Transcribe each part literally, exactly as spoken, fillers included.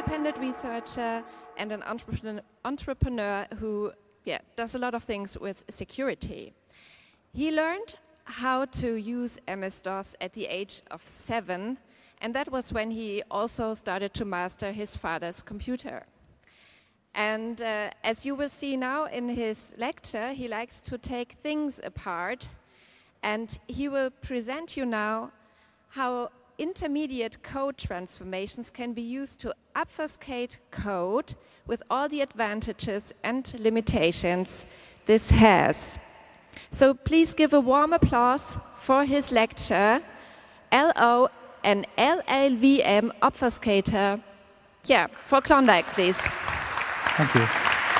independent researcher and an entrepreneur, entrepreneur who yeah, does a lot of things with security. He learned how to use M S DOS at the age of seven, and that was when he also started to master his father's computer. And uh, as you will see now in his lecture, he likes to take things apart, and he will present you now how intermediate code transformations can be used to obfuscate code with all the advantages and limitations this has. So please give a warm applause for his lecture, L O, an L L V M obfuscator. Yeah, for Klondike, please. Thank you.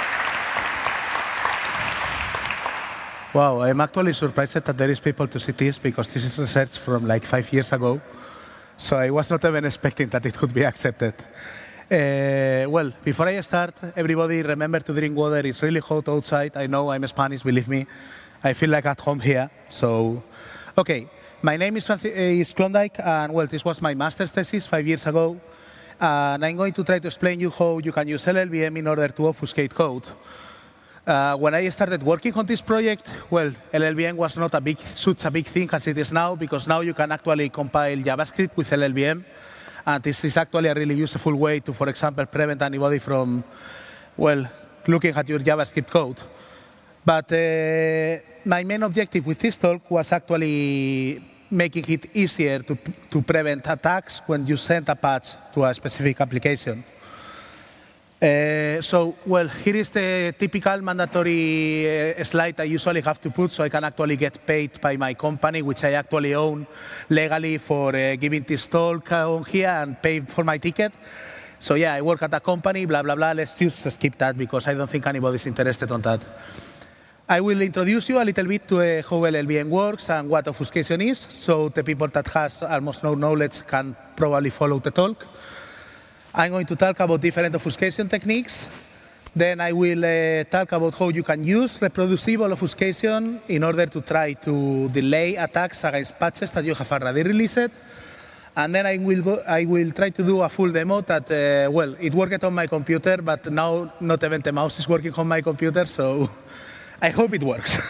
Wow, I'm actually surprised that there is people to see this because this is research from like five years ago. So I was not even expecting that it would be accepted. Uh, well, before I start, everybody remember to drink water. It's really hot outside. I know I'm Spanish, believe me. I feel like at home here. So, okay, my name is, Francis, is Klondike, and well, this was my master's thesis five years ago. And I'm going to try to explain you how you can use L L V M in order to obfuscate code. Uh, when I started working on this project, well, L L V M was not a big, such a big thing as it is now, because now you can actually compile JavaScript with L L V M. And this is actually a really useful way to, for example, prevent anybody from, well, looking at your JavaScript code. But uh, my main objective with this talk was actually making it easier to, to prevent attacks when you send a patch to a specific application. Uh, so, well, here is the typical mandatory uh, slide I usually have to put so I can actually get paid by my company, which I actually own legally for uh, giving this talk on here and pay for my ticket. So yeah, I work at a company, blah, blah, blah. Let's just skip that because I don't think anybody's interested on that. I will introduce you a little bit to uh, how L L V M works and what obfuscation is, so the people that has almost no knowledge can probably follow the talk. I'm going to talk about different obfuscation techniques. Then I will uh, talk about how you can use reproducible obfuscation in order to try to delay attacks against patches that you have already released. And then I will, go, I will try to do a full demo that, uh, well, it worked on my computer, but now not even the mouse is working on my computer, so I hope it works.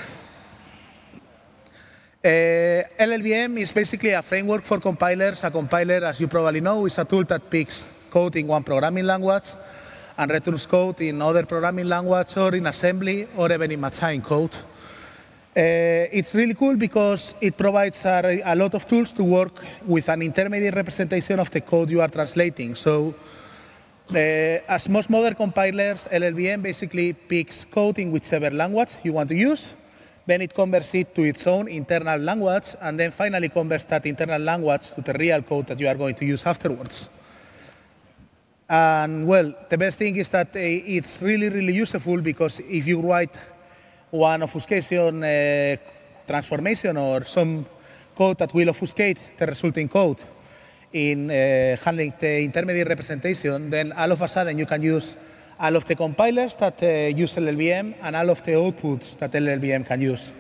uh, L L V M is basically a framework for compilers. A compiler, as you probably know, is a tool that picks code in one programming language and returns code in other programming language or in assembly or even in machine code. Uh, it's really cool because it provides a, a lot of tools to work with an intermediate representation of the code you are translating. So, uh, as most modern compilers, L L V M basically picks code in whichever language you want to use, then it converts it to its own internal language, and then finally converts that internal language to the real code that you are going to use afterwards. And well, the best thing is that uh, it's really, really useful because if you write one obfuscation uh, transformation or some code that will obfuscate the resulting code in uh, handling the intermediate representation, then all of a sudden you can use all of the compilers that uh, use L L V M and all of the outputs that L L V M can use.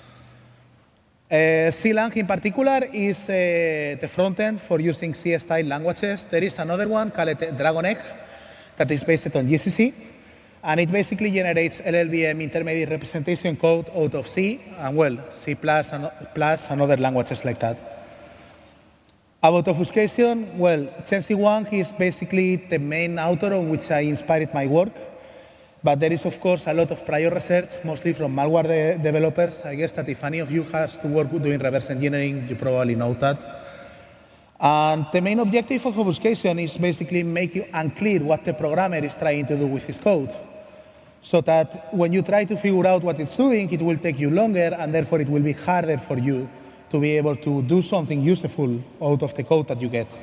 Uh, C lang in particular is uh, the front end for using C-style languages. There is another one called Dragon Egg that is based on G C C, and it basically generates L L V M intermediate representation code out of C and, well, C plus and, plus and other languages like that. About obfuscation, well, Chen Xi Wang is basically the main author on which I inspired my work. But there is, of course, a lot of prior research, mostly from malware de developers. I guess that if any of you has to work doing reverse engineering, you probably know that. And the main objective of obfuscation is basically making unclear what the programmer is trying to do with his code, so that when you try to figure out what it's doing, it will take you longer, and therefore it will be harder for you to be able to do something useful out of the code that you get.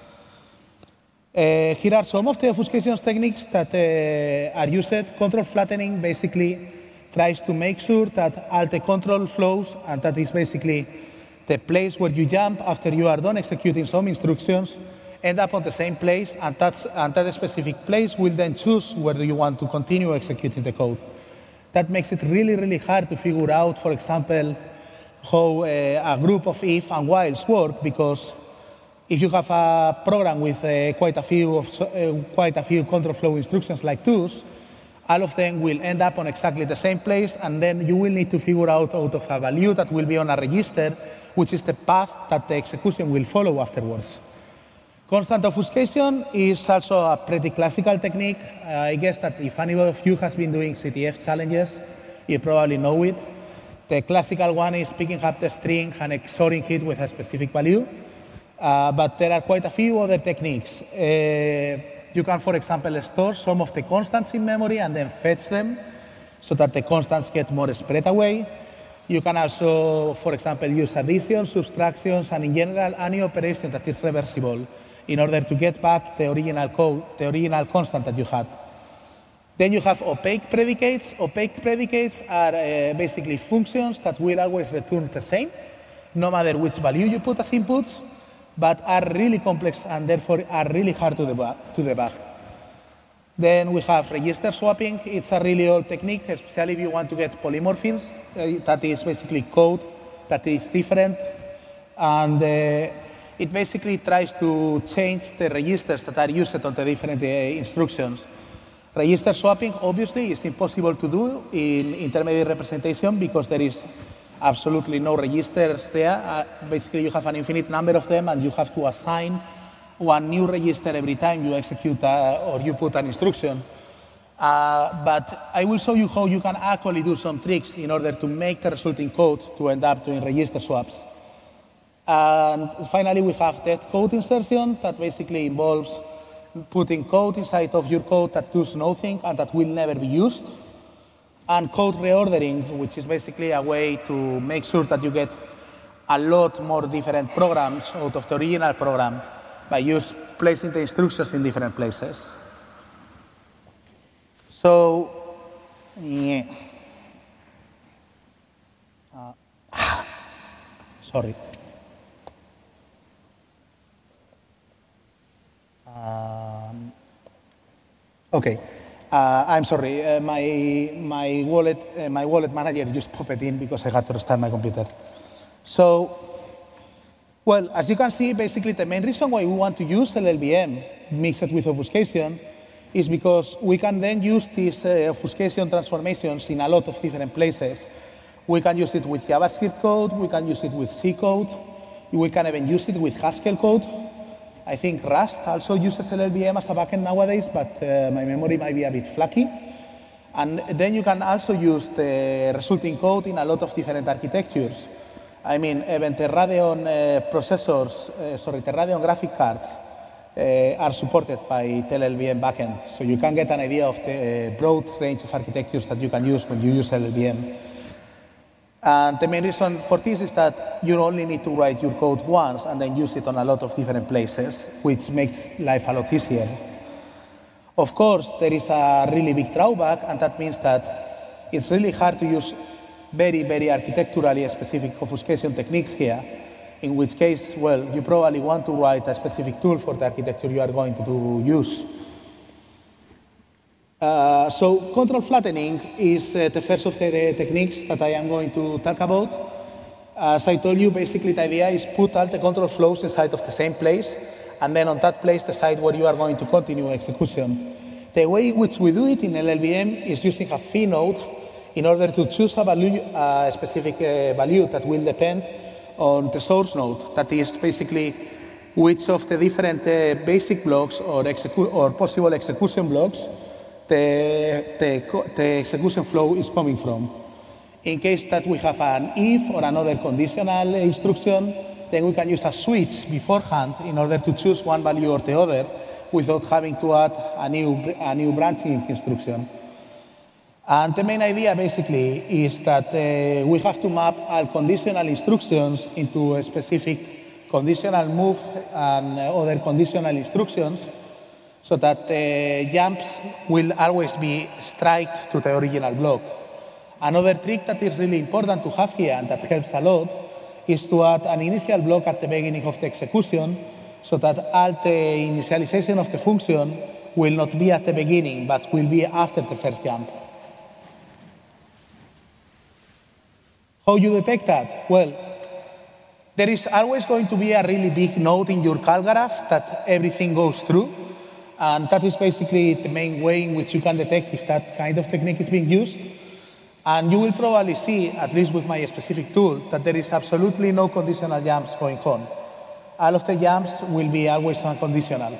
Uh, here are some of the obfuscation techniques that uh, are used. Control flattening basically tries to make sure that all the control flows, and that is basically the place where you jump after you are done executing some instructions, end up on the same place, and, that's, and that specific place will then choose whether you want to continue executing the code. That makes it really, really hard to figure out, for example, how uh, a group of if and whiles work, because If you have a program with uh, quite a few of, uh, quite a few control flow instructions like twos, all of them will end up on exactly the same place, and then you will need to figure out out of a value that will be on a register, which is the path that the execution will follow afterwards. Constant obfuscation is also a pretty classical technique. Uh, I guess that if anyone of you has been doing C T F challenges, you probably know it. The classical one is picking up the string and XORing it with a specific value. Uh, but there are quite a few other techniques. Uh, you can, for example, store some of the constants in memory and then fetch them so that the constants get more spread away. You can also, for example, use addition, subtractions, and in general, any operation that is reversible in order to get back the original code, the original constant that you had. Then you have opaque predicates. Opaque predicates are uh, basically functions that will always return the same, no matter which value you put as inputs, but are really complex and therefore are really hard to debug. To debug. Then we have register swapping. It's a really old technique, especially if you want to get polymorphisms. Uh, that is basically code that is different. And uh, it basically tries to change the registers that are used on the different uh, instructions. Register swapping, obviously, is impossible to do in intermediate representation because there is absolutely no registers there. Uh, basically, you have an infinite number of them, and you have to assign one new register every time you execute uh, or you put an instruction. Uh, but I will show you how you can actually do some tricks in order to make the resulting code to end up doing register swaps. And finally, we have dead code insertion that basically involves putting code inside of your code that does nothing and that will never be used. And code reordering, which is basically a way to make sure that you get a lot more different programs out of the original program by just placing the instructions in different places. So, yeah. Uh, sorry. Um, okay. Uh, I'm sorry, uh, my, my, wallet, uh, my wallet manager just popped it in because I had to restart my computer. So, well, as you can see, basically the main reason why we want to use L L V M mixed with obfuscation is because we can then use these uh, obfuscation transformations in a lot of different places. We can use it with JavaScript code, we can use it with C code, we can even use it with Haskell code. I think Rust also uses L L V M as a backend nowadays, but uh, my memory might be a bit flaky. And then you can also use the resulting code in a lot of different architectures. I mean, even the Radeon uh, processors, uh, sorry, the Radeon graphic cards uh, are supported by the L L V M backend. So you can get an idea of the uh, broad range of architectures that you can use when you use L L V M. And the main reason for this is that you only need to write your code once and then use it on a lot of different places, which makes life a lot easier. Of course, there is a really big drawback, and that means that it's really hard to use very, very architecturally specific obfuscation techniques here, in which case, well, you probably want to write a specific tool for the architecture you are going to do use. Uh, so control flattening is uh, the first of the, the techniques that I am going to talk about. As I told you, basically the idea is put all the control flows inside of the same place, and then on that place decide where you are going to continue execution. The way in which we do it in L L V M is using a fee node in order to choose a, value, a specific uh, value that will depend on the source node. That is basically which of the different uh, basic blocks or, or possible execution blocks The, the, the execution flow is coming from. In case that we have an if or another conditional instruction, then we can use a switch beforehand in order to choose one value or the other without having to add a new, a new branching instruction. And the main idea basically is that uh, we have to map all conditional instructions into a specific conditional move and other conditional instructions, so that the jumps will always be striked to the original block. Another trick that is really important to have here and that helps a lot is to add an initial block at the beginning of the execution so that all the initialization of the function will not be at the beginning but will be after the first jump. How you detect that? Well, There is always going to be a really big node in your call graph that everything goes through. And that is basically the main way in which you can detect if that kind of technique is being used. And you will probably see, at least with my specific tool, that there is absolutely no conditional jumps going on. All of the jumps will be always unconditional.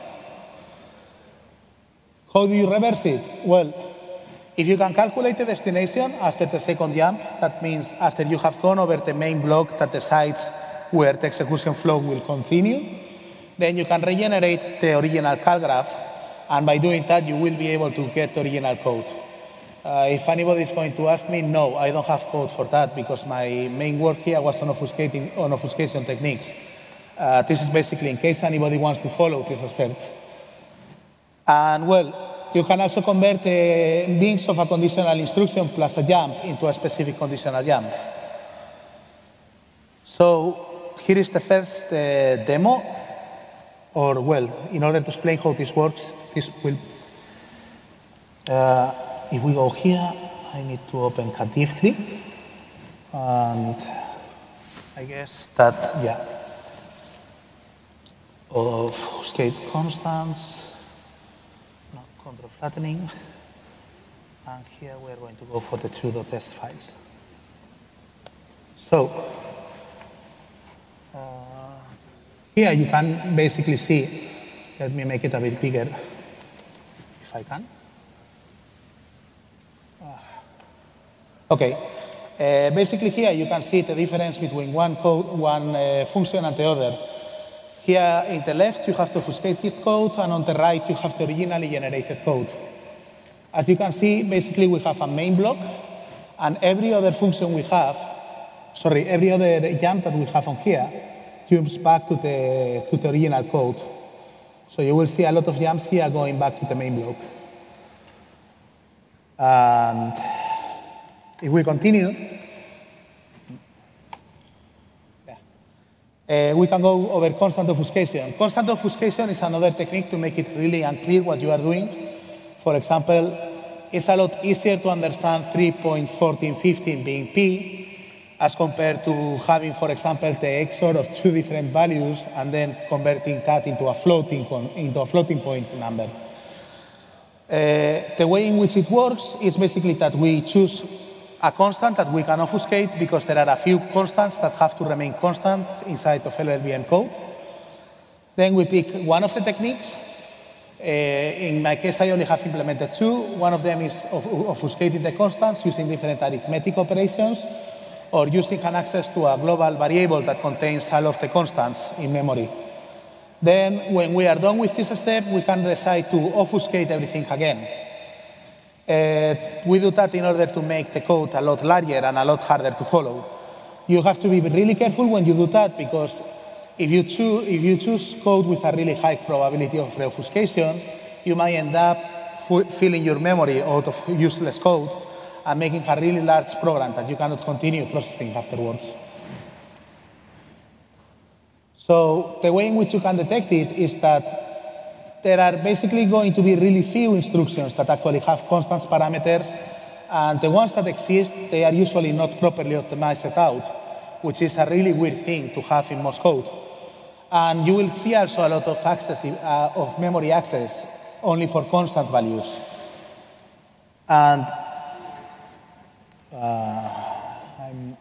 How do you reverse it? Well, if you can calculate the destination after the second jump, that means after you have gone over the main block that decides where the execution flow will continue, then you can regenerate the original call graph, and by doing that, you will be able to get the original code. Uh, if anybody is going to ask me, no, I don't have code for that because my main work here was on obfuscating, on obfuscation techniques. Uh, this is basically in case anybody wants to follow this research. And well, you can also convert the beings of a conditional instruction plus a jump into a specific conditional jump. So here is the first uh, demo, or well, in order to explain how this works, this will. Uh, If we go here, I need to open cat diff three. And I guess that, yeah, obfuscate constants, no, control flattening. And here we're going to go for the pseudo-test files. So, uh, here you can basically see, let me make it a bit bigger, if I can. Okay, uh, basically here you can see the difference between one code, one uh, function and the other. Here in the left you have the obfuscated code, and on the right you have the originally generated code. As you can see, basically we have a main block, and every other function we have, sorry, every other jump that we have on here jumps back to the, to the original code. So you will see a lot of jumps here going back to the main block. And if we continue, yeah. uh, we can go over constant obfuscation. Constant obfuscation is another technique to make it really unclear what you are doing. For example, it's a lot easier to understand three point one four one five being P as compared to having, for example, the X O R of two different values and then converting that into a floating, into a floating point number. Uh, the way in which it works is basically that we choose a constant that we can obfuscate because there are a few constants that have to remain constant inside of L L V M code. Then we pick one of the techniques. Uh, in my case, I only have implemented two. One of them is obfuscating the constants using different arithmetic operations or using an access to a global variable that contains all of the constants in memory. Then when we are done with this step, we can decide to obfuscate everything again. Uh, we do that in order to make the code a lot larger and a lot harder to follow. You have to be really careful when you do that because if you choose, if you choose code with a really high probability of reobfuscation, you might end up filling your memory out of useless code and making a really large program that you cannot continue processing afterwards. So the way in which you can detect it is that there are basically going to be really few instructions that actually have constant parameters, and the ones that exist, they are usually not properly optimized out, which is a really weird thing to have in most code. And you will see also a lot of access, uh, of memory access only for constant values. And uh, I'm,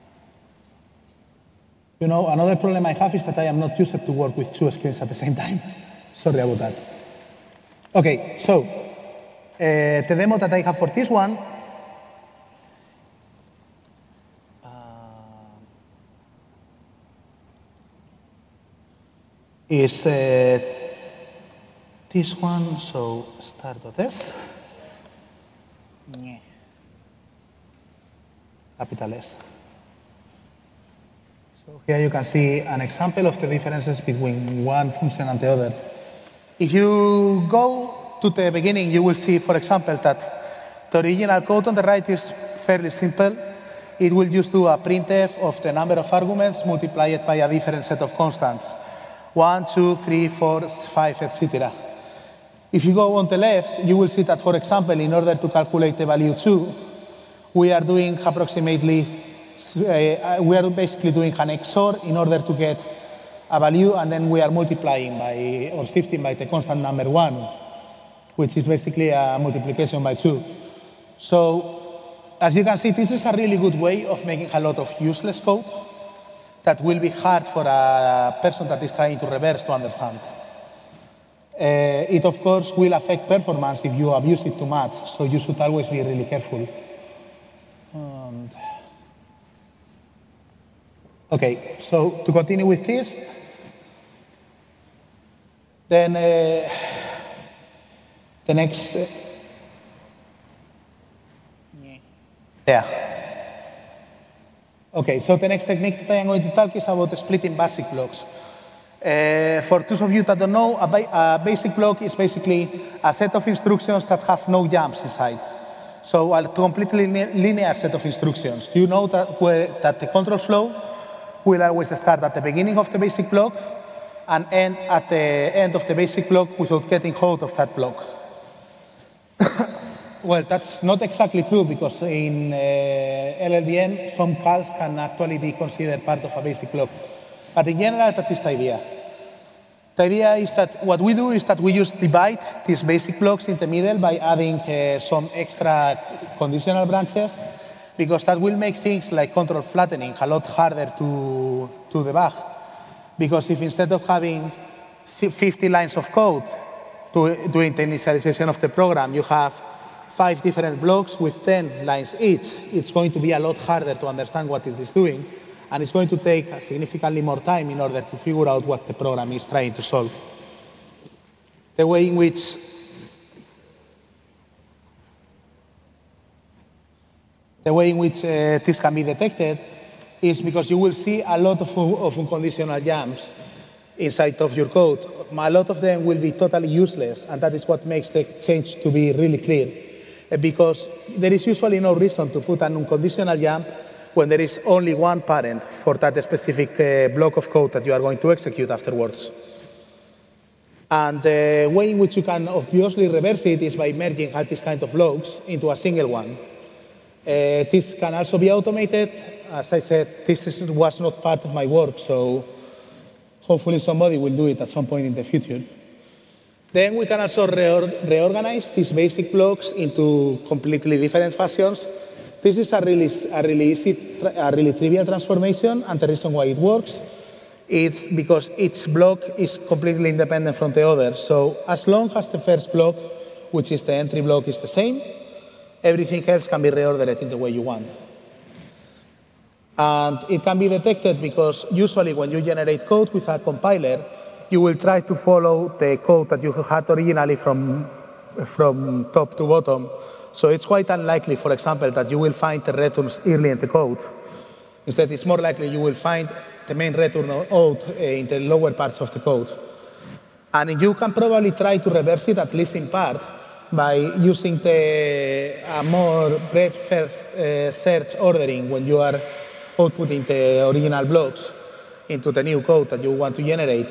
you know, another problem I have is that I am not used to work with two screens at the same time. Sorry about that. Okay, so uh, the demo that I have for this one uh, is uh, this one. So start.s, capital S. So here you can see an example of the differences between one function and the other. If you go to the beginning, you will see, for example, that the original code on the right is fairly simple. It will just do a printf of the number of arguments multiplied by a different set of constants. One, two, three, four, five, et cetera. If you go on the left, you will see that, for example, in order to calculate the value two, we are doing approximately uh, we are basically doing an X O R in order to get a value, and then we are multiplying by, or shifting by the constant number one, which is basically a multiplication by two. So, as you can see, this is a really good way of making a lot of useless code that will be hard for a person that is trying to reverse to understand. Uh, it, of course, will affect performance if you abuse it too much, so you should always be really careful. And OK, so to continue with this, then uh, the next... Uh, yeah. OK, so the next technique that I am going to talk is about splitting basic blocks. Uh, for those of you that don't know, a, ba a basic block is basically a set of instructions that have no jumps inside. So a completely linear set of instructions. You know that, where, that the control flow will always start at the beginning of the basic block and end at the end of the basic block without getting hold of that block. Well, that's not exactly true, because in uh, L L V M, some calls can actually be considered part of a basic block. But in general, that is the idea. The idea is that what we do is that we just divide these basic blocks in the middle by adding uh, some extra conditional branches, because that will make things like control flattening a lot harder to, to debug. Because if instead of having fifty lines of code to, doing the initialization of the program, you have five different blocks with ten lines each, it's going to be a lot harder to understand what it is doing. And it's going to take significantly more time in order to figure out what the program is trying to solve. The way in which the way in which uh, this can be detected is because you will see a lot of, of unconditional jumps inside of your code. A lot of them will be totally useless, and that is what makes the change to be really clear. Because there is usually no reason to put an unconditional jump when there is only one parent for that specific uh, block of code that you are going to execute afterwards. And the way in which you can obviously reverse it is by merging all these kind of blocks into a single one. Uh, this can also be automated. As I said, this is, was not part of my work, so hopefully somebody will do it at some point in the future. Then we can also reor reorganize these basic blocks into completely different fashions. This is a really, a really easy, a really trivial transformation, and the reason why it works is because each block is completely independent from the other. So as long as the first block, which is the entry block, is the same, everything else can be reordered in the way you want. And it can be detected because usually when you generate code with a compiler, you will try to follow the code that you had originally from, from top to bottom. So it's quite unlikely, for example, that you will find the returns early in the code. Instead, it's more likely you will find the main return out in the lower parts of the code. And you can probably try to reverse it, at least in part, by using the uh, more breadth-first uh, search ordering when you are outputting the original blocks into the new code that you want to generate.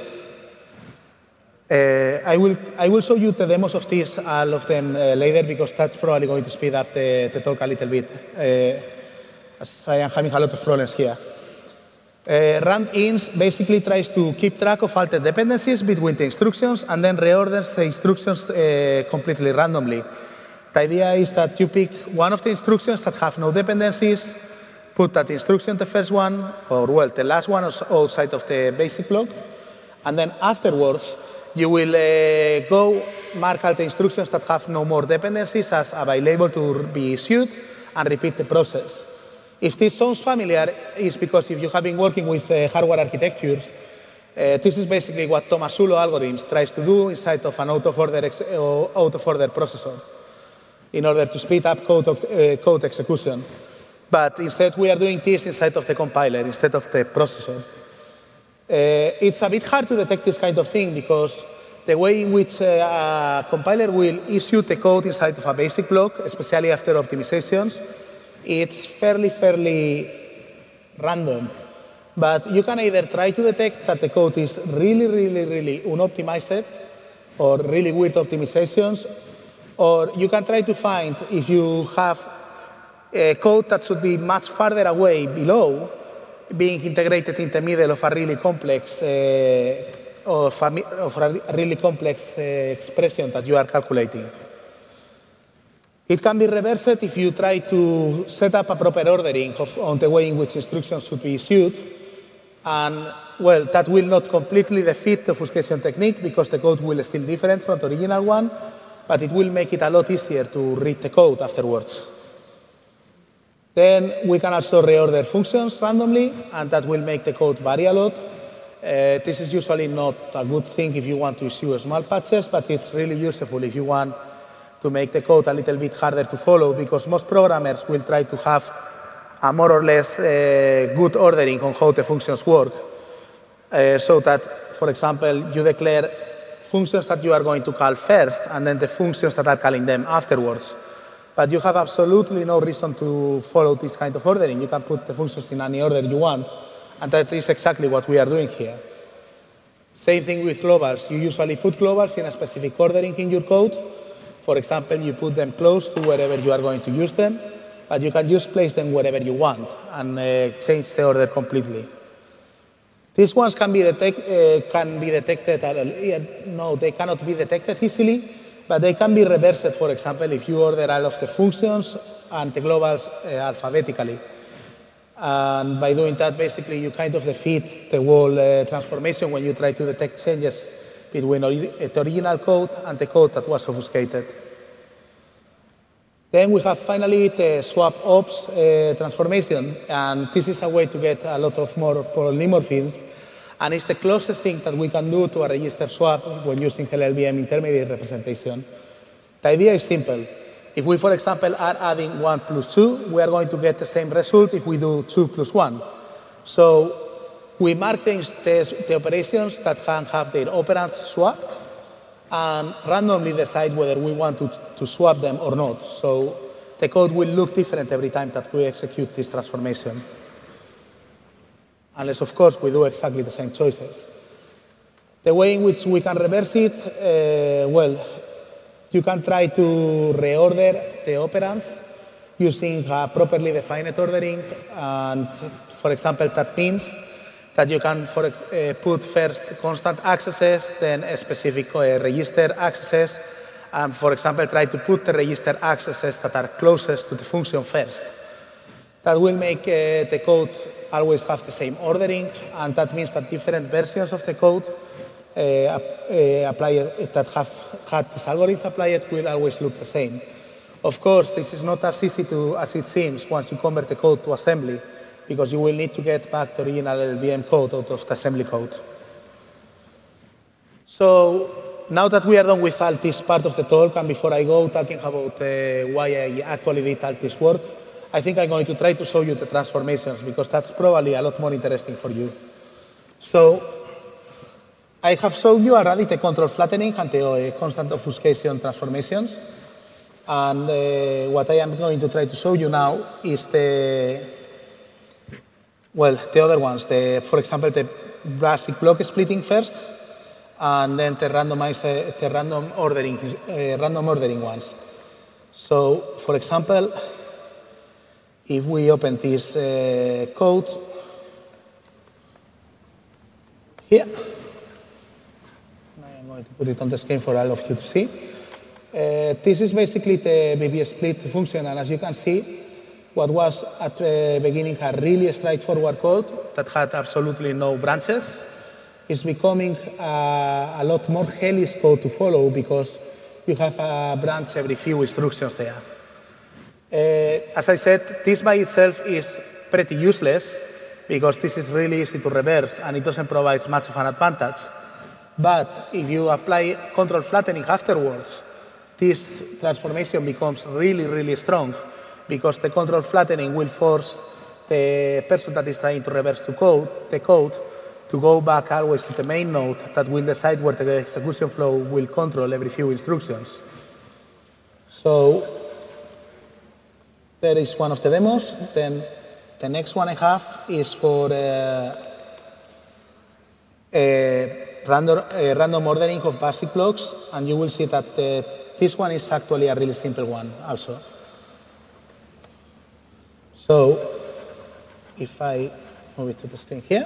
Uh, I, will, I will show you the demos of this, all of them, uh, later, because that's probably going to speed up the, the talk a little bit, uh, as I am having a lot of problems here. Uh, RandIns basically tries to keep track of all the dependencies between the instructions and then reorders the instructions uh, completely randomly. The idea is that you pick one of the instructions that have no dependencies, put that instruction the first one, or well, the last one outside of the basic block, and then afterwards, you will uh, go mark all the instructions that have no more dependencies as available to be issued and repeat the process. If this sounds familiar, it's because if you have been working with uh, hardware architectures, uh, this is basically what Tomasulo algorithms tries to do inside of an out-of-order ex uh, out-of-order processor in order to speed up code, uh, code execution. But instead, we are doing this inside of the compiler instead of the processor. Uh, it's a bit hard to detect this kind of thing because the way in which uh, a compiler will issue the code inside of a basic block, especially after optimizations, it's fairly, fairly random. But you can either try to detect that the code is really, really, really unoptimized or really weird optimizations, or you can try to find if you have uh, code that should be much farther away below, being integrated in the middle of a really complex, uh, of, a, of a really complex uh, expression that you are calculating. It can be reversed if you try to set up a proper ordering of, on the way in which instructions should be issued. And, well, that will not completely defeat the obfuscation technique because the code will still be different from the original one, but it will make it a lot easier to read the code afterwards. Then we can also reorder functions randomly, and that will make the code vary a lot. Uh, this is usually not a good thing if you want to issue small patches, but it's really useful if you want to make the code a little bit harder to follow, because most programmers will try to have a more or less uh, good ordering on how the functions work. Uh, so that, for example, you declare functions that you are going to call first, and then the functions that are calling them afterwards. But you have absolutely no reason to follow this kind of ordering. You can put the functions in any order you want, and that is exactly what we are doing here. Same thing with globals. You usually put globals in a specific ordering in your code. For example, you put them close to wherever you are going to use them, but you can just place them wherever you want and uh, change the order completely. These ones can be, detect, uh, can be detected, uh, no, they cannot be detected easily, but they can be reversed, for example, if you order all of the functions and the globals uh, alphabetically. And by doing that, basically, you kind of defeat the whole uh, transformation when you try to detect changes between the original code and the code that was obfuscated. Then we have finally the swap ops uh, transformation, and this is a way to get a lot of more polymorphisms, and it's the closest thing that we can do to a register swap when using L L V M intermediate representation. The idea is simple. If we, for example, are adding one plus two, we are going to get the same result if we do two plus one. So we mark things, the, the operations that can have their operands swapped, and randomly decide whether we want to, to swap them or not. So the code will look different every time that we execute this transformation. Unless, of course, we do exactly the same choices. The way in which we can reverse it, uh, well, you can try to reorder the operands using a properly defined ordering. And, for example, that means that you can for, uh, put first constant accesses, then a specific uh, register accesses, and, for example, try to put the register accesses that are closest to the function first. That will make uh, the code always have the same ordering, and that means that different versions of the code uh, uh, applied, that have had this algorithm applied will always look the same. Of course, this is not as easy to, as it seems once you convert the code to assembly, because you will need to get back the original L L V M code out of the assembly code. So now that we are done with all this part of the talk, and before I go talking about uh, why I actually did all this work, I think I'm going to try to show you the transformations, because that's probably a lot more interesting for you. So I have shown you already the control flattening and the uh, constant obfuscation transformations. And uh, what I am going to try to show you now is the, well, the other ones. The, for example, the basic block splitting first, and then the randomized, uh, the random ordering, uh, random ordering ones. So, for example, if we open this uh, code here, I am going to put it on the screen for all of you to see. Uh, this is basically the B B split function, and as you can see, what was at the beginning a really straightforward code that had absolutely no branches is becoming a, a lot more hellish code to follow, because you have a branch every few instructions there. Uh, as I said, this by itself is pretty useless, because this is really easy to reverse and it doesn't provide much of an advantage. But if you apply control flattening afterwards, this transformation becomes really, really strong, because the control flattening will force the person that is trying to reverse to code, the code to go back always to the main node that will decide where the execution flow will control every few instructions. So there is one of the demos. Then the next one I have is for uh, a random, a random ordering of basic blocks, and you will see that the, this one is actually a really simple one also. So if I move it to the screen here,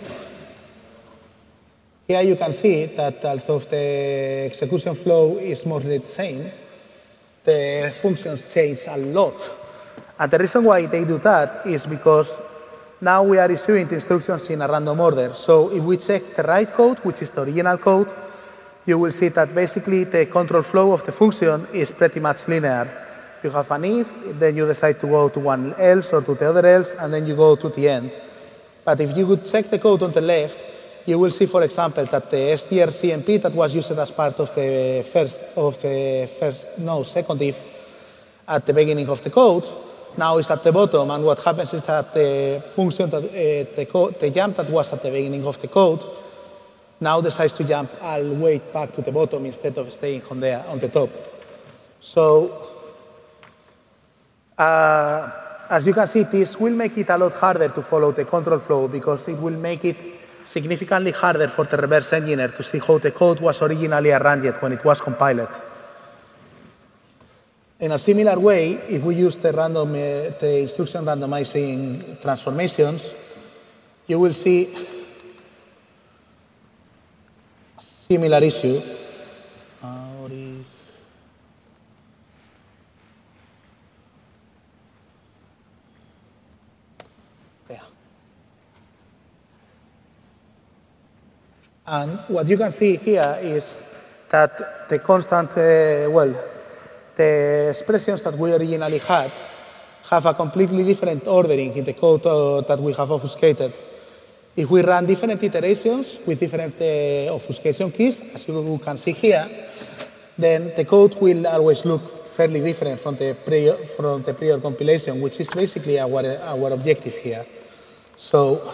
here you can see that although the execution flow is mostly the same, the functions change a lot. And the reason why they do that is because now we are issuing the instructions in a random order. So if we check the right code, which is the original code, you will see that basically the control flow of the function is pretty much linear. You have an if, then you decide to go to one else or to the other else, and then you go to the end. But if you would check the code on the left, you will see, for example, that the strcmp that was used as part of the first, of the first, no, second if at the beginning of the code, now is at the bottom. And what happens is that the function, that, uh, the, code, the jump that was at the beginning of the code, now decides to jump all the way back to the bottom instead of staying on the, on the top. So, uh, as you can see, this will make it a lot harder to follow the control flow because it will make it significantly harder for the reverse engineer to see how the code was originally arranged when it was compiled. In a similar way, if we use the, random, uh, the instruction randomizing transformations, you will see a similar issue. Uh, there. And what you can see here is that the constant, uh, well, the expressions that we originally had have a completely different ordering in the code uh, that we have obfuscated. If we run different iterations with different uh, obfuscation keys, as you can see here, then the code will always look fairly different from the prior, from the prior compilation, which is basically our, our objective here. So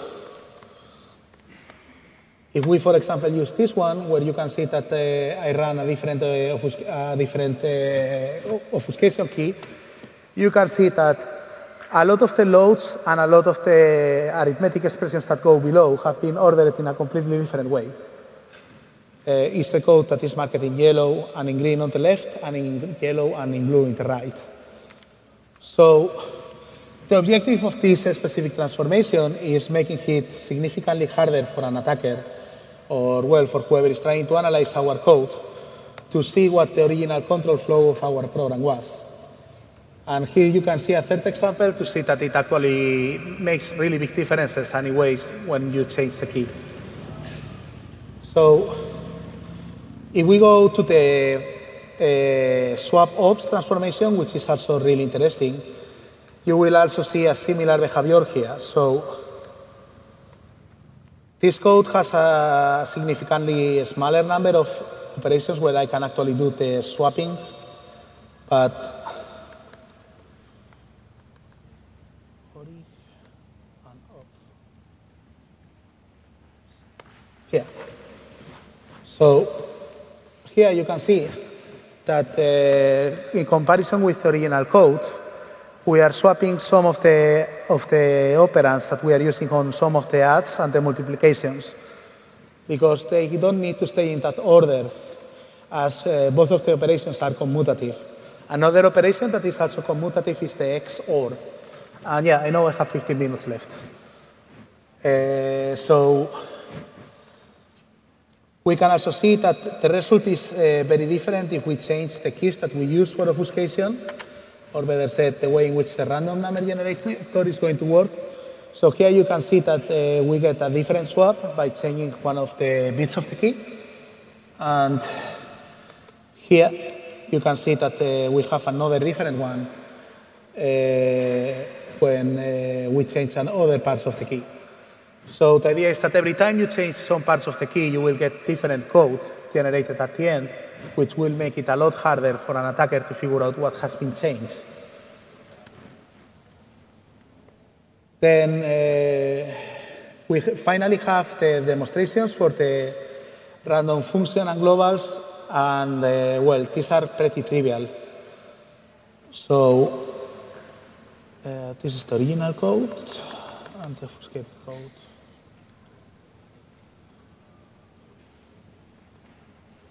if we, for example, use this one, where you can see that uh, I run a different, uh, offusc uh, different uh, obfuscation key, you can see that a lot of the loads and a lot of the arithmetic expressions that go below have been ordered in a completely different way. Uh, it's the code that is marked in yellow and in green on the left, and in yellow and in blue on the right. So the objective of this specific transformation is making it significantly harder for an attacker, or well, for whoever is trying to analyze our code, to see what the original control flow of our program was. And here you can see a third example to see that it actually makes really big differences anyways when you change the key. So if we go to the uh, swap ops transformation, which is also really interesting, you will also see a similar behavior here. So this code has a significantly smaller number of operations where I can actually do the swapping, but here. So here you can see that uh, in comparison with the original code, we are swapping some of the, of the operands that we are using on some of the adds and the multiplications, because they don't need to stay in that order, as uh, both of the operations are commutative. Another operation that is also commutative is the X O R. And yeah, I know I have fifteen minutes left. Uh, so we can also see that the result is uh, very different if we change the keys that we use for obfuscation, or better said, the way in which the random number generator is going to work. So here you can see that uh, we get a different swap by changing one of the bits of the key. And here you can see that uh, we have another different one uh, when uh, we change other parts of the key. So the idea is that every time you change some parts of the key, you will get different code generated at the end, which will make it a lot harder for an attacker to figure out what has been changed. Then uh, we finally have the demonstrations for the random function and globals, and uh, well, these are pretty trivial. So uh, this is the original code and the obfuscated code.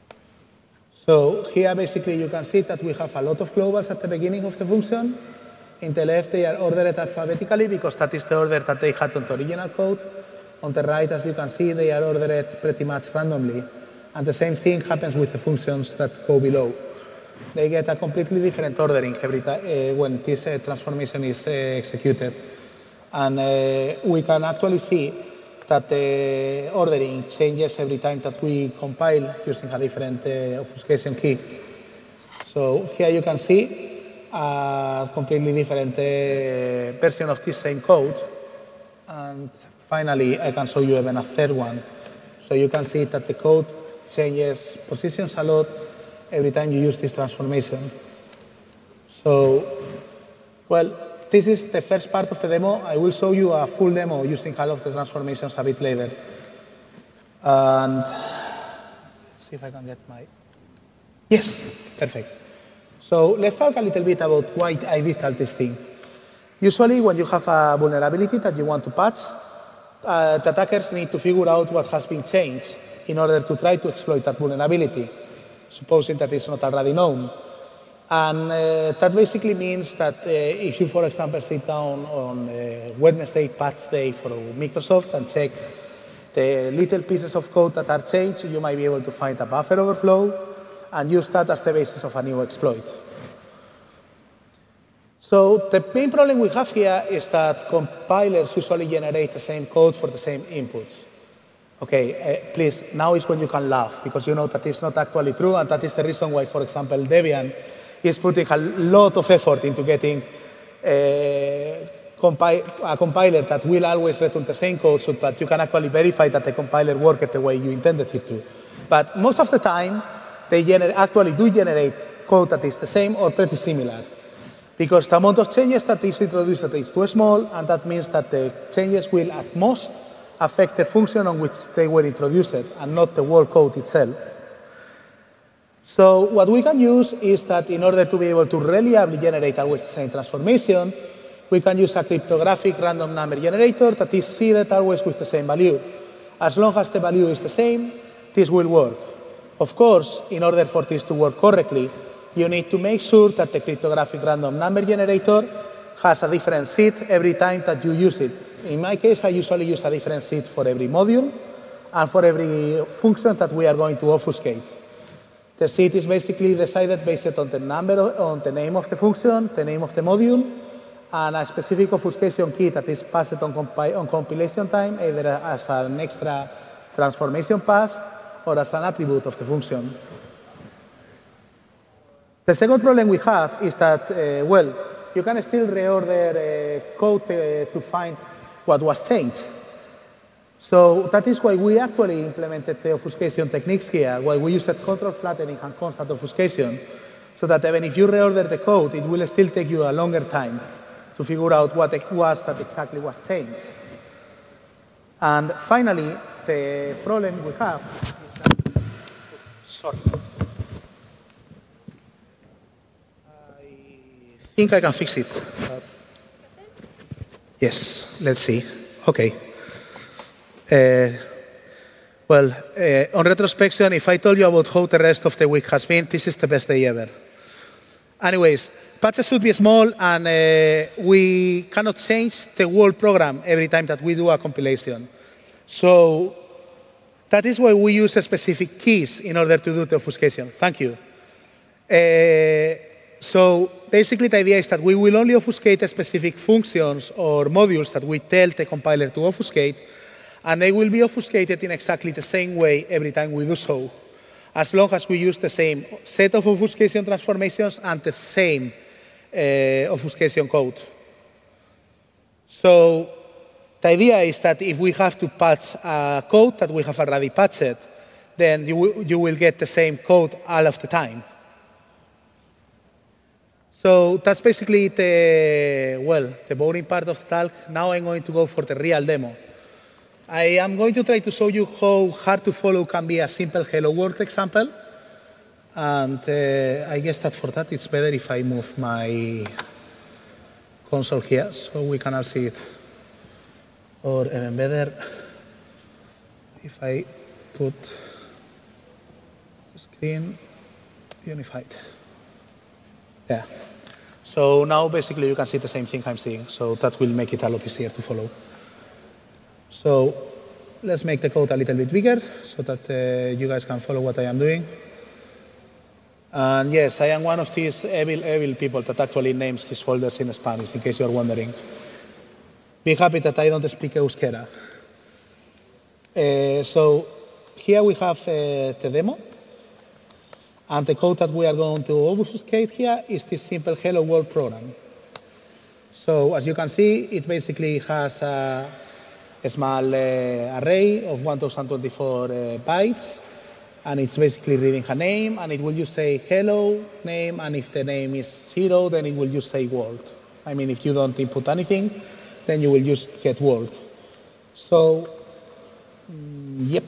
So here basically you can see that we have a lot of globals at the beginning of the function, In the left, they are ordered alphabetically because that is the order that they had on the original code. On the right, as you can see, they are ordered pretty much randomly. And the same thing happens with the functions that go below. They get a completely different ordering every time uh, when this uh, transformation is uh, executed. And uh, we can actually see that the ordering changes every time that we compile using a different uh, obfuscation key. So here you can see a completely different uh, version of this same code. And finally, I can show you even a third one. So you can see that the code changes positions a lot every time you use this transformation. So, well, this is the first part of the demo. I will show you a full demo using all of the transformations a bit later. And let's see if I can get my... Yes, perfect. So let's talk a little bit about why I did all this thing. Usually, when you have a vulnerability that you want to patch, uh, the attackers need to figure out what has been changed in order to try to exploit that vulnerability, supposing that it's not already known. And uh, that basically means that uh, if you, for example, sit down on uh, Wednesday patch day for Microsoft and check the little pieces of code that are changed, you might be able to find a buffer overflow and use that as the basis of a new exploit. So the main problem we have here is that compilers usually generate the same code for the same inputs. Okay, uh, please, now is when you can laugh, because you know that it's not actually true, and that is the reason why, for example, Debian is putting a lot of effort into getting uh, compi a compiler that will always return the same code so that you can actually verify that the compiler worked the way you intended it to. But most of the time, they actually do generate code that is the same or pretty similar, because the amount of changes that is introduced is too small, and that means that the changes will at most affect the function on which they were introduced and not the whole code itself. So what we can use is that in order to be able to reliably generate always the same transformation, we can use a cryptographic random number generator that is seeded always with the same value. As long as the value is the same, this will work. Of course, in order for this to work correctly, you need to make sure that the cryptographic random number generator has a different seed every time that you use it. In my case, I usually use a different seed for every module and for every function that we are going to obfuscate. The seed is basically decided based on the number, on the name of the function, the name of the module, and a specific obfuscation key that is passed on, compi on compilation time, either as an extra transformation pass or as an attribute of the function. The second problem we have is that, uh, well, you can still reorder uh, code uh, to find what was changed. So that is why we actually implemented the obfuscation techniques here, why we used control flattening and constant obfuscation, so that even if you reorder the code, it will still take you a longer time to figure out what it was that exactly was changed. And finally, the problem we have is that, sorry. I think I can fix it. But yes, let's see. Okay. Uh, well, uh, on retrospection, if I told you about how the rest of the week has been, this is the best day ever. Anyways, patches should be small, and uh, we cannot change the whole program every time that we do a compilation. So that is why we use specific keys in order to do the obfuscation. Thank you. Uh, So basically the idea is that we will only obfuscate specific functions or modules that we tell the compiler to obfuscate, and they will be obfuscated in exactly the same way every time we do so, as long as we use the same set of obfuscation transformations and the same uh, obfuscation code. So the idea is that if we have to patch a code that we have already patched, then you will, you will get the same code all of the time. So that's basically the, well, the boring part of the talk. Now I'm going to go for the real demo. I am going to try to show you how hard to follow can be a simple Hello World example. And uh, I guess that for that it's better if I move my console here so we can all see it. Or even better, if I put the screen unified. Yeah. So now basically you can see the same thing I'm seeing. So that will make it a lot easier to follow. So let's make the code a little bit bigger so that uh, you guys can follow what I am doing. And yes, I am one of these evil, evil people that actually names his folders in Spanish, in case you're wondering. Be happy that I don't speak Euskera. Uh, so here we have uh, the demo. And the code that we are going to obfuscate here is this simple Hello World program. So as you can see, it basically has a, a small uh, array of one thousand twenty-four uh, bytes. And it's basically reading a name, and it will just say hello name, and if the name is zero, then it will just say world. I mean, if you don't input anything, then you will just get world. So, mm, yep.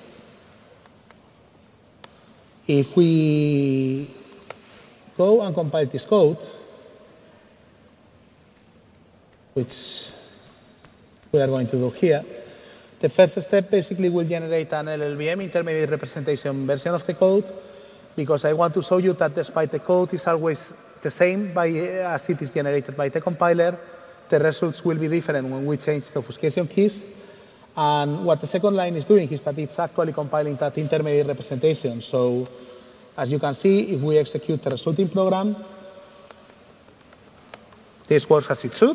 If we go and compile this code, which we are going to do here, the first step basically will generate an L L V M, intermediate representation version of the code, because I want to show you that despite the code is always the same by, as it is generated by the compiler, the results will be different when we change the obfuscation keys. And what the second line is doing is that it's actually compiling that intermediate representation. So as you can see, if we execute the resulting program, this works as it should.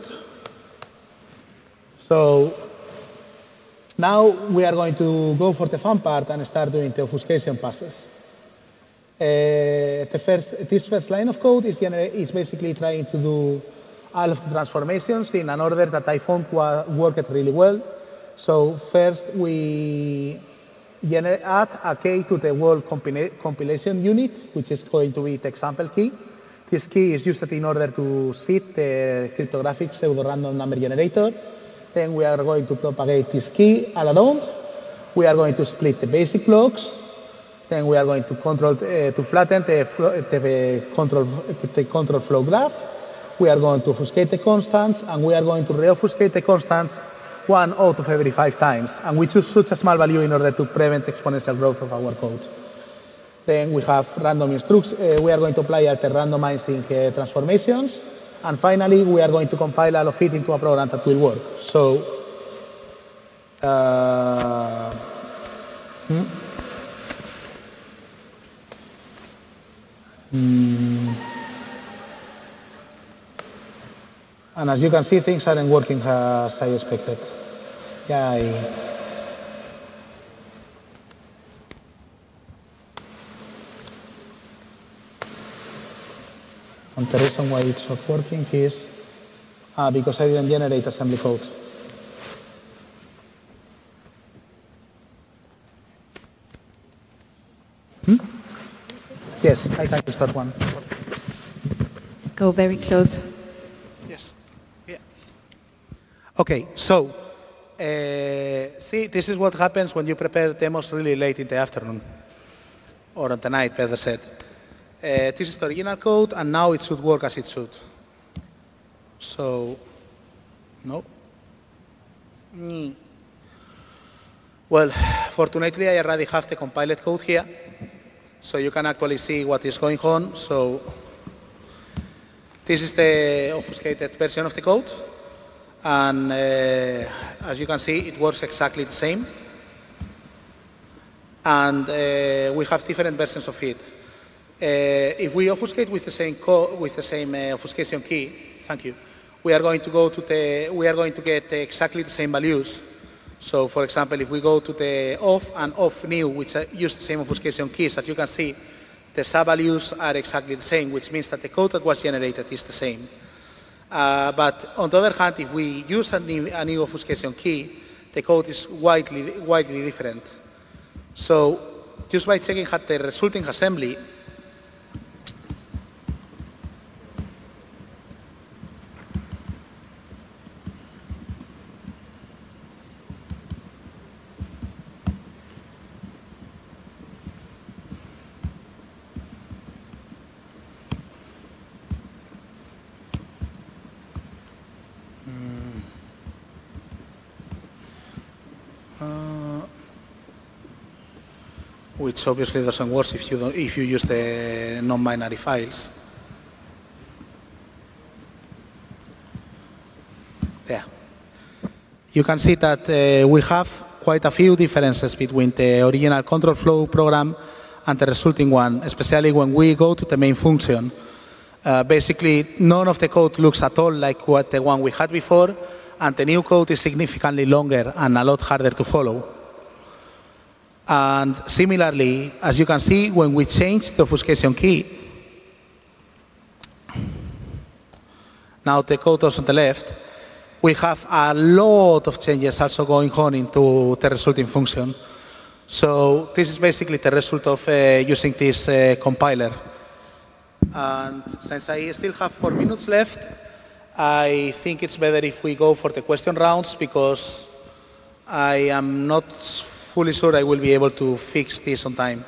So now we are going to go for the fun part and start doing the obfuscation passes. Uh, the first, this first line of code is, is basically trying to do all of the transformations in an order that I found worked really well. So first we add a key to the world compilation unit, which is going to be the example key. This key is used in order to seed the cryptographic pseudo-random number generator. Then we are going to propagate this key all around. We are going to split the basic blocks. Then we are going to control uh, to flatten the, the, control, the control flow graph. We are going to obfuscate the constants, and we are going to re-obfuscate the constants one out of every five times. And we choose such a small value in order to prevent exponential growth of our code. Then we have random instructions. Uh, we are going to apply alter randomizing uh, transformations. And finally, we are going to compile all of it into a program that will work. So, uh, hmm. Mm. And as you can see, things aren't working as I expected. Yeah, I, and the reason why it's not working is uh, because I didn't generate assembly code. Hmm? Yes, I can start one. Go very close. Yes. Yeah. Okay, so uh, see, this is what happens when you prepare demos really late in the afternoon, or on the night, better said. Uh, this is the original code, and now it should work as it should. So, no. Mm. Well, fortunately, I already have the compiled code here, so you can actually see what is going on. So, this is the obfuscated version of the code, and uh, as you can see, it works exactly the same. And uh, we have different versions of it. Uh, if we obfuscate with the same code, with the same uh, obfuscation key, thank you, we are going to go to the, we are going to get uh, exactly the same values. So, for example, if we go to the off and off new, which use the same obfuscation keys, as you can see, the sub-values are exactly the same, which means that the code that was generated is the same. Uh, but on the other hand, if we use a new, a new obfuscation key, the code is widely, widely different. So, just by checking at the resulting assembly, which obviously doesn't work if you, don't, if you use the non-binary files. Yeah. You can see that uh, we have quite a few differences between the original control flow program and the resulting one, especially when we go to the main function. Uh, basically, none of the code looks at all like what the one we had before, and the new code is significantly longer and a lot harder to follow. And similarly, as you can see, when we change the obfuscation key, now the code is on the left, we have a lot of changes also going on into the resulting function. So this is basically the result of uh, using this uh, compiler. And since I still have four minutes left, I think it's better if we go for the question rounds, because I am not fully sure I will be able to fix this on time.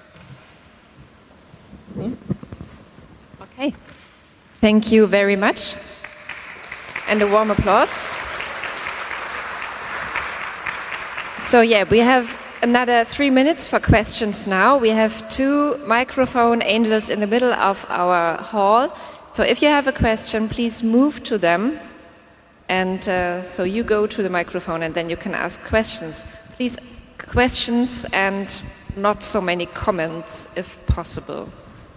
Hmm? Okay. Thank you very much. And a warm applause. So yeah, we have another three minutes for questions now. We have two microphone angels in the middle of our hall. So if you have a question, please move to them. And uh, so you go to the microphone and then you can ask questions. Please, questions and not so many comments if possible.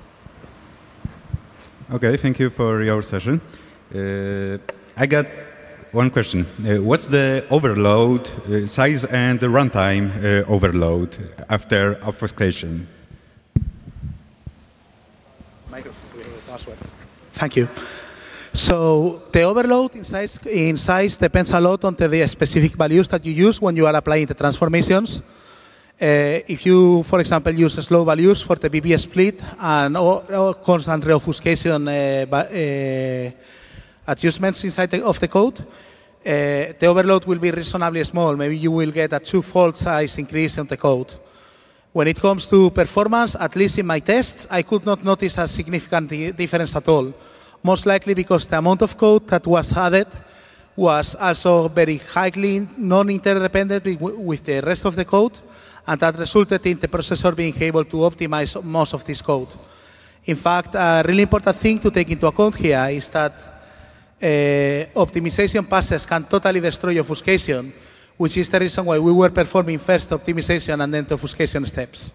Okay, thank you for your session. Uh, I got one question. Uh, what's the overload uh, size and the runtime uh, overload after obfuscation? Thank you. So the overload in size, in size depends a lot on the specific values that you use when you are applying the transformations. Uh, if you, for example, use slow values for the B B split and or, or constant reobfuscation uh, uh, adjustments inside the, of the code, uh, the overload will be reasonably small. Maybe you will get a two-fold size increase in the code. When it comes to performance, at least in my tests, I could not notice a significant difference at all. Most likely because the amount of code that was added was also very highly non-interdependent with the rest of the code, and that resulted in the processor being able to optimize most of this code. In fact, a really important thing to take into account here is that Uh, optimization passes can totally destroy obfuscation, which is the reason why we were performing first optimization and then the obfuscation steps.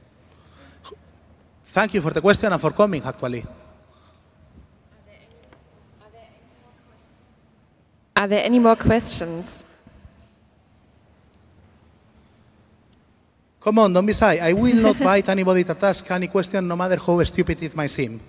Thank you for the question and for coming, actually. Are there any more questions? Come on, don't be shy. I will not bite anybody that asks any question, no matter how stupid it might seem.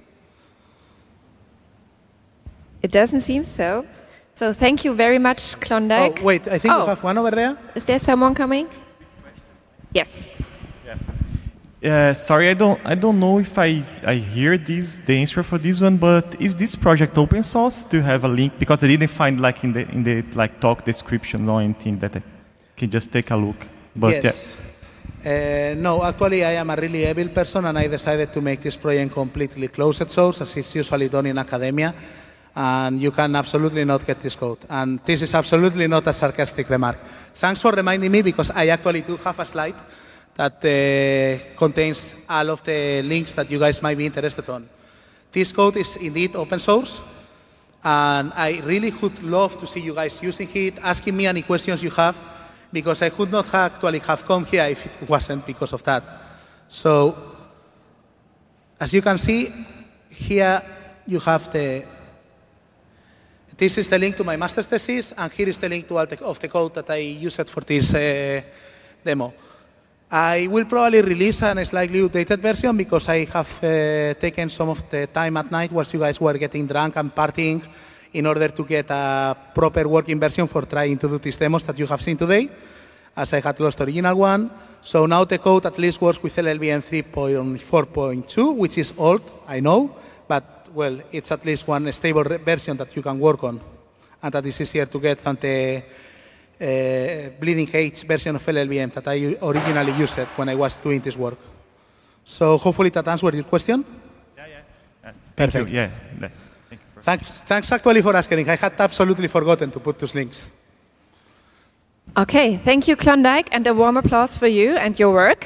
It doesn't seem so. So thank you very much, Klondike. Oh, wait, I think oh. we have one over there. Is there someone coming? Yes. Yeah. Uh, sorry, I don't, I don't know if I, I hear this, the answer for this one, but is this project open source? Do you have a link? Because I didn't find like in the in the like talk description or anything that I can just take a look. But yes. Yeah. Uh, no, actually, I am a really able person, and I decided to make this project completely closed source, as is usually done in academia. And you can absolutely not get this code. And this is absolutely not a sarcastic remark. Thanks for reminding me, because I actually do have a slide that uh, contains all of the links that you guys might be interested on. This code is indeed open source, and I really would love to see you guys using it, asking me any questions you have, because I could not actually have come here if it wasn't because of that. So, as you can see, here you have the This is the link to my master's thesis, and here is the link to all the, of the code that I used for this uh, demo. I will probably release a slightly updated version, because I have uh, taken some of the time at night whilst you guys were getting drunk and partying in order to get a proper working version for trying to do these demos that you have seen today, as I had lost the original one. So now the code at least works with L L V M three point four point two, which is old, I know, but well, it's at least one stable version that you can work on, and that is easier to get than the uh, bleeding edge version of L L V M that I originally used when I was doing this work. So hopefully that answered your question. Yeah, yeah. Uh, Perfect. You. Yeah. Thank you. Thanks, thanks actually for asking. I had absolutely forgotten to put those links. Okay, thank you, Klondike, and a warm applause for you and your work.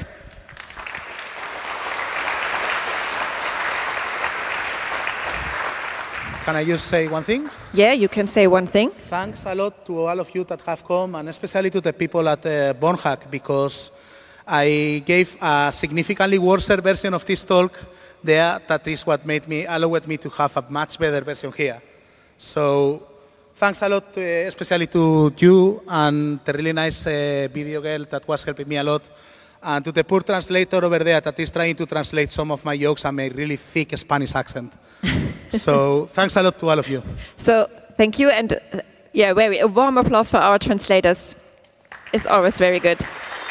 can I just say one thing? Yeah, you can say one thing. Thanks a lot to all of you that have come, and especially to the people at uh, Bornhack, because I gave a significantly worse version of this talk there. That is what made me, allowed me to have a much better version here. So thanks a lot, uh, especially to you and the really nice uh, video girl that was helping me a lot, and to the poor translator over there that is trying to translate some of my jokes and my really thick Spanish accent. So thanks a lot to all of you. So thank you, and uh, yeah, very a warm applause for our translators. It's always very good.